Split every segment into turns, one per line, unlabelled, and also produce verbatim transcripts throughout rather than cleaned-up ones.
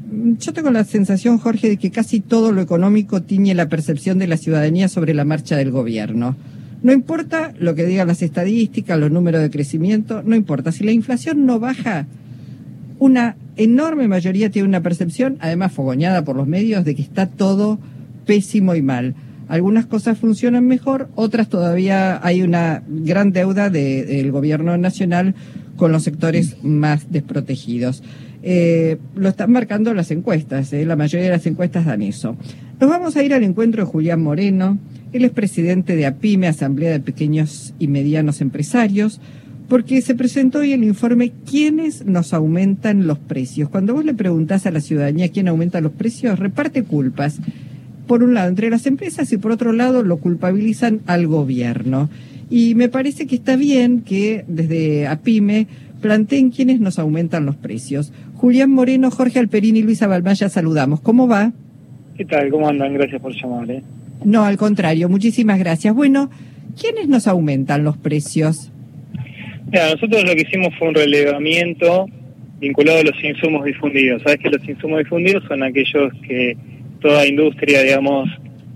yo tengo la sensación, Jorge, de que casi todo lo económico tiñe la percepción de la ciudadanía sobre la marcha del gobierno. No importa lo que digan las estadísticas, los números de crecimiento, no importa. Si la inflación no baja, una enorme mayoría tiene una percepción, además fogoneada por los medios, de que está todo pésimo y mal. Algunas cosas funcionan mejor, otras todavía hay una gran deuda de, del gobierno nacional con los sectores más desprotegidos. Eh, lo están marcando las encuestas, eh, la mayoría de las encuestas dan eso. Nos vamos a ir al encuentro de Julián Moreno. Él es presidente de APIME, Asamblea de Pequeños y Medianos Empresarios, porque se presentó hoy el informe ¿Quiénes nos aumentan los precios? Cuando vos le preguntás a la ciudadanía quién aumenta los precios, reparte culpas. Por un lado, entre las empresas y por otro lado lo culpabilizan al gobierno. Y me parece que está bien que desde APIME planteen quiénes nos aumentan los precios. Julián Moreno, Jorge Alperín y Luisa Balmaya, saludamos. ¿Cómo va?
¿Qué tal? ¿Cómo andan? Gracias por llamar. ¿eh?
No, al contrario, muchísimas gracias. Bueno, ¿quiénes nos aumentan los precios?
Mira, nosotros lo que hicimos fue un relevamiento vinculado a los insumos difundidos. Sabes que los insumos difundidos son aquellos que toda industria, digamos,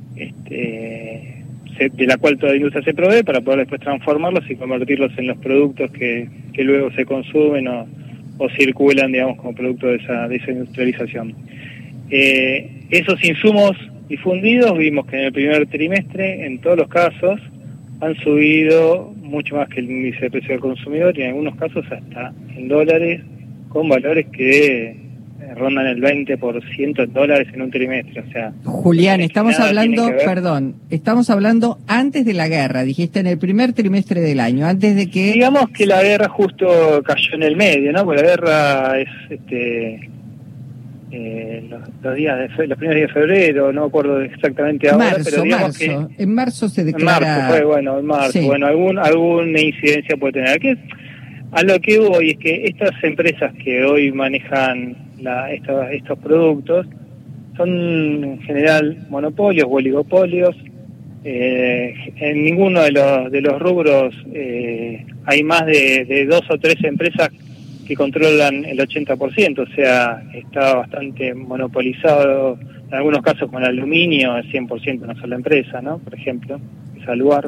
este, se, de la cual toda industria se provee para poder después transformarlos y convertirlos en los productos que, que luego se consumen o, o circulan, digamos, como producto de esa, de esa industrialización. Eh, esos insumos difundidos vimos que en el primer trimestre, en todos los casos, han subido mucho más que el índice de precio del consumidor y en algunos casos hasta en dólares, con valores que rondan el veinte por ciento en dólares en un trimestre. O sea,
Julián, estamos hablando, perdón, estamos hablando antes de la guerra, dijiste en el primer trimestre del año, antes de que...
Digamos que la guerra justo cayó en el medio, ¿no? Porque la guerra es este eh, los, los días de fe, los primeros días de febrero, no me acuerdo exactamente ahora,
marzo,
pero digamos
marzo.
que...
En marzo se declara...
En marzo fue, bueno, en marzo, sí. Bueno, algún, alguna incidencia puede tener. ¿Qué? A lo que voy es que estas empresas que hoy manejan la, estos, estos productos son en general monopolios o oligopolios. Eh, en ninguno de los de los rubros eh, hay más de, de dos o tres empresas que controlan el ochenta por ciento, o sea, está bastante monopolizado, en algunos casos con el aluminio, el cien por ciento una sola empresa, ¿no? Por ejemplo, Saluar.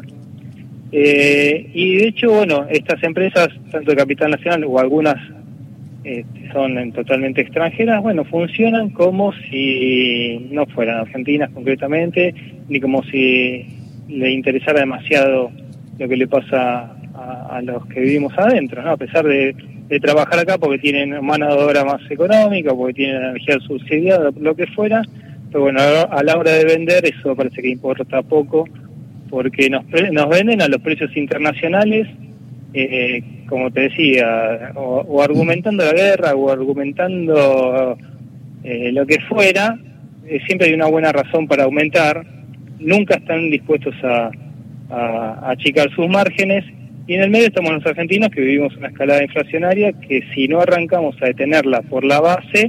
Eh, y de hecho, bueno, estas empresas, tanto de capital nacional o algunas eh, son en totalmente extranjeras, bueno, funcionan como si no fueran argentinas concretamente, ni como si le interesara demasiado lo que le pasa a, a los que vivimos adentro, ¿no? A pesar de, de trabajar acá porque tienen mano de obra más económica, porque tienen energía subsidiada, lo que fuera, pero bueno, a la hora de vender eso parece que importa poco, porque nos nos venden a los precios internacionales, eh, como te decía, o, o argumentando la guerra, o argumentando eh, lo que fuera, eh, siempre hay una buena razón para aumentar, nunca están dispuestos a, a, a achicar sus márgenes, y en el medio estamos los argentinos que vivimos una escalada inflacionaria que si no arrancamos a detenerla por la base,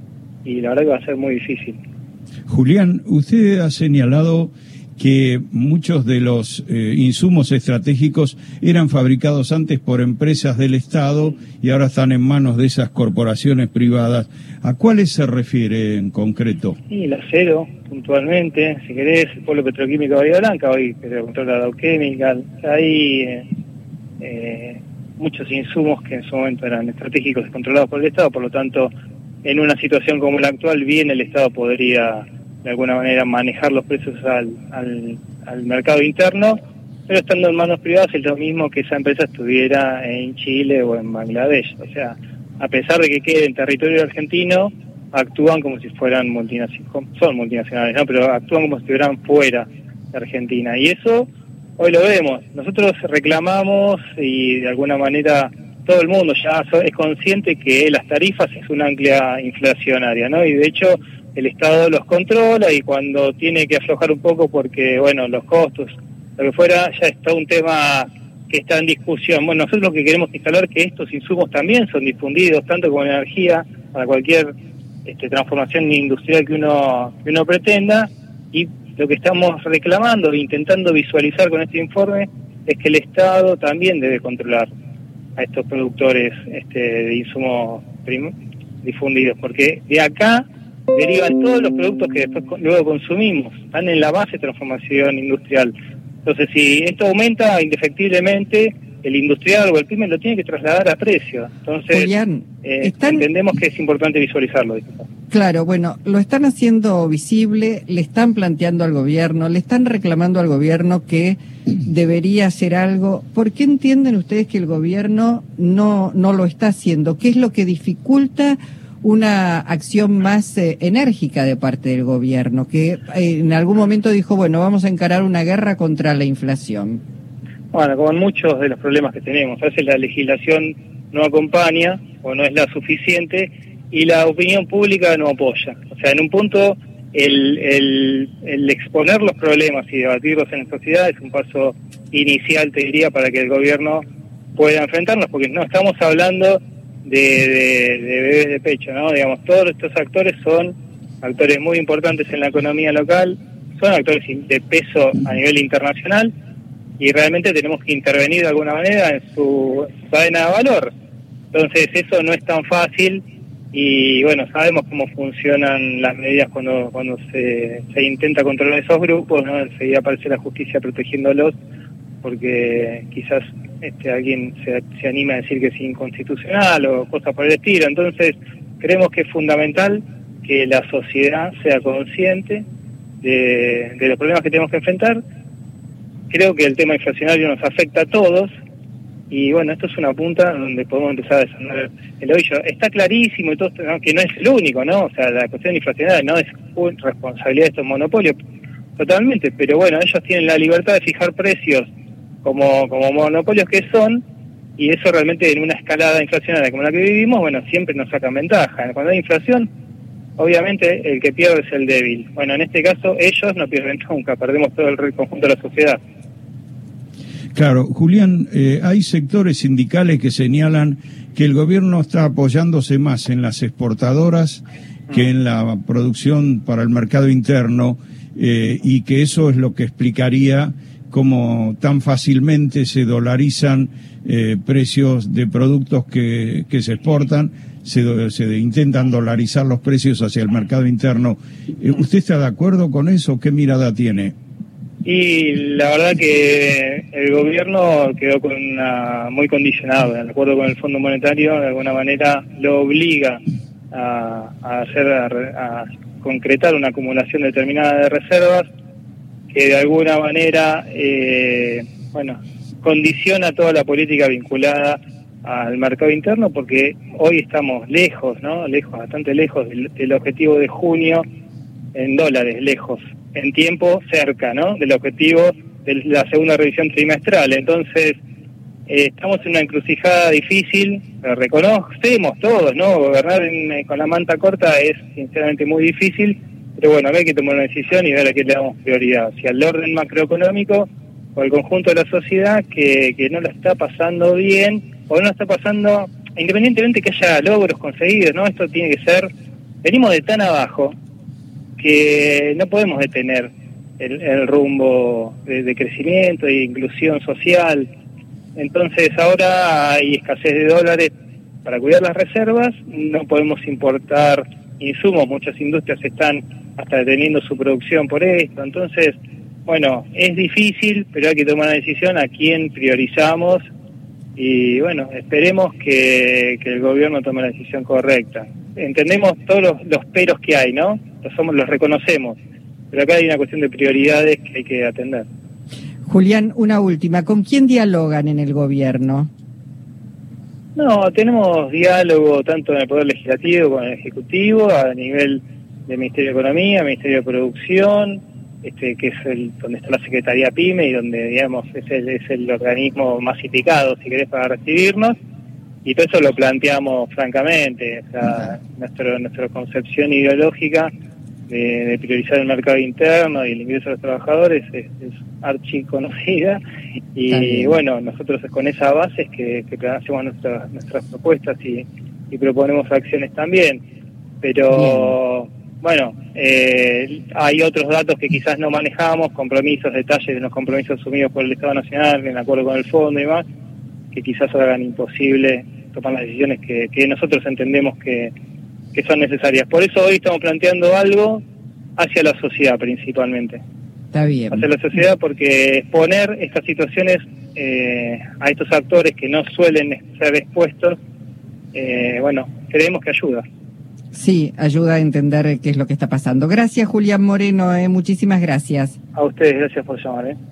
y la verdad que va a ser muy difícil.
Julián, usted ha señalado que muchos de los eh, insumos estratégicos eran fabricados antes por empresas del Estado y ahora están en manos de esas corporaciones privadas. ¿A cuáles se refiere en concreto?
Sí, el acero, puntualmente, si querés, el polo petroquímico de Bahía Blanca, hoy que se controla Dow Chemical. Hay eh, eh, muchos insumos que en su momento eran estratégicos y controlados por el Estado, por lo tanto, en una situación como la actual, bien el Estado podría de alguna manera manejar los precios al, al, al mercado interno, pero estando en manos privadas es lo mismo que esa empresa estuviera en Chile o en Bangladesh. O sea, a pesar de que quede en territorio argentino, actúan como si fueran multinacionales, son multinacionales, ¿no? Pero actúan como si estuvieran fuera de Argentina. Y eso hoy lo vemos. Nosotros reclamamos y de alguna manera todo el mundo ya es consciente que las tarifas es una ancla inflacionaria, ¿no? Y de hecho el Estado los controla y cuando tiene que aflojar un poco porque, bueno, los costos, lo que fuera, ya está un tema que está en discusión. Bueno, nosotros lo que queremos instalar es que estos insumos también son difundidos, tanto como energía, para cualquier este, transformación industrial que uno, que uno pretenda, y lo que estamos reclamando e intentando visualizar con este informe es que el Estado también debe controlar a estos productores este, de insumos difundidos, porque de acá derivan todos los productos que después luego consumimos, están en la base de transformación industrial. Entonces, si esto aumenta, indefectiblemente, el industrial o el pyme lo tiene que trasladar a precio. Entonces,
Julián,
eh,
están...
entendemos que es importante visualizarlo.
Claro, bueno, lo están haciendo visible, le están planteando al gobierno, le están reclamando al gobierno que debería hacer algo. ¿Por qué entienden ustedes que el gobierno no, no lo está haciendo? ¿Qué es lo que dificulta una acción más eh, enérgica de parte del gobierno, que eh, en algún momento dijo, bueno, vamos a encarar una guerra contra la inflación?
Bueno, como en muchos de los problemas que tenemos, a veces la legislación no acompaña o no es la suficiente y la opinión pública no apoya. O sea, en un punto el, el, el exponer los problemas y debatirlos en la sociedad es un paso inicial, te diría, para que el gobierno pueda enfrentarnos, porque no estamos hablando de, de, de bebés de pecho, ¿no? Digamos, todos estos actores son actores muy importantes en la economía local, son actores de peso a nivel internacional y realmente tenemos que intervenir de alguna manera en su cadena de valor. Entonces eso no es tan fácil y bueno, sabemos cómo funcionan las medidas cuando cuando se, se intenta controlar esos grupos, ¿no? Enseguida aparece la justicia protegiéndolos porque quizás este alguien se, se anima a decir que es inconstitucional o cosas por el estilo. Entonces creemos que es fundamental que la sociedad sea consciente de, de los problemas que tenemos que enfrentar. Creo que el tema inflacionario nos afecta a todos y bueno, esto es una punta donde podemos empezar a desandar el ovillo. Está clarísimo y todo, ¿no?, que no es el único, ¿no? O sea, la cuestión inflacionaria no es responsabilidad de estos monopolios totalmente, pero bueno, ellos tienen la libertad de fijar precios como como monopolios que son, y eso realmente en una escalada inflacionaria como la que vivimos, bueno, siempre nos sacan ventaja. Cuando hay inflación, obviamente el que pierde es el débil. Bueno, en este caso ellos no pierden nunca, perdemos todo el conjunto de la sociedad.
Claro, Julián, eh, hay sectores sindicales que señalan que el gobierno está apoyándose más en las exportadoras que en la producción para el mercado interno, eh, y que eso es lo que explicaría cómo tan fácilmente se dolarizan eh, precios de productos que, que se exportan, se, se intentan dolarizar los precios hacia el mercado interno. Eh, ¿Usted está de acuerdo con eso? ¿Qué mirada tiene?
Y la verdad que el gobierno quedó con una, muy condicionado, de acuerdo con el Fondo Monetario, de alguna manera lo obliga a, a hacer a, a concretar una acumulación determinada de reservas que de alguna manera eh, bueno, condiciona toda la política vinculada al mercado interno, porque hoy estamos lejos, ¿no? Lejos, bastante lejos del, del objetivo de junio en dólares, lejos, en tiempo cerca, ¿no? Del objetivo de la segunda revisión trimestral. Entonces, eh, estamos en una encrucijada difícil, lo reconocemos todos, ¿no? Gobernar en, con la manta corta es sinceramente muy difícil, pero bueno, hay que tomar una decisión y ver a qué le damos prioridad, si al orden macroeconómico o al conjunto de la sociedad que, que no la está pasando bien, o no la está pasando, independientemente que haya logros conseguidos, ¿no? Esto tiene que ser, venimos de tan abajo que no podemos detener el, el rumbo de, de crecimiento e inclusión social. Entonces ahora hay escasez de dólares para cuidar las reservas, no podemos importar insumos, muchas industrias están hasta deteniendo su producción por esto. Entonces, bueno, es difícil, pero hay que tomar una decisión a quién priorizamos y bueno, esperemos que, que el gobierno tome la decisión correcta. Entendemos todos los, los peros que hay, ¿no? Los, somos, los reconocemos, pero acá hay una cuestión de prioridades que hay que atender.
Julián, una última, ¿con quién dialogan en el gobierno?
No, tenemos diálogo tanto en el Poder Legislativo como en el Ejecutivo, a nivel del Ministerio de Economía, Ministerio de Producción, este que es el donde está la Secretaría PYME y donde, digamos, es el, es el organismo más indicado, si querés, para recibirnos, y todo eso lo planteamos francamente. O sea, nuestro, nuestra concepción ideológica de, de priorizar el mercado interno y el ingreso de los trabajadores es, es archiconocida, y bueno, nosotros con esa base es que, que hacemos nuestras, nuestras propuestas y, y proponemos acciones también, pero bien. Bueno, eh, hay otros datos que quizás no manejamos, compromisos, detalles de los compromisos asumidos por el Estado Nacional en acuerdo con el fondo y demás, que quizás hagan imposible tomar las decisiones que, que nosotros entendemos que, que que son necesarias. Por eso hoy estamos planteando algo hacia la sociedad principalmente.
Está bien.
Hacia la sociedad, porque exponer estas situaciones eh, a estos actores que no suelen ser expuestos, eh, bueno, creemos que ayuda.
Sí, ayuda a entender qué es lo que está pasando. Gracias, Julián Moreno, eh, muchísimas gracias.
A ustedes, gracias por llamar. ¿eh?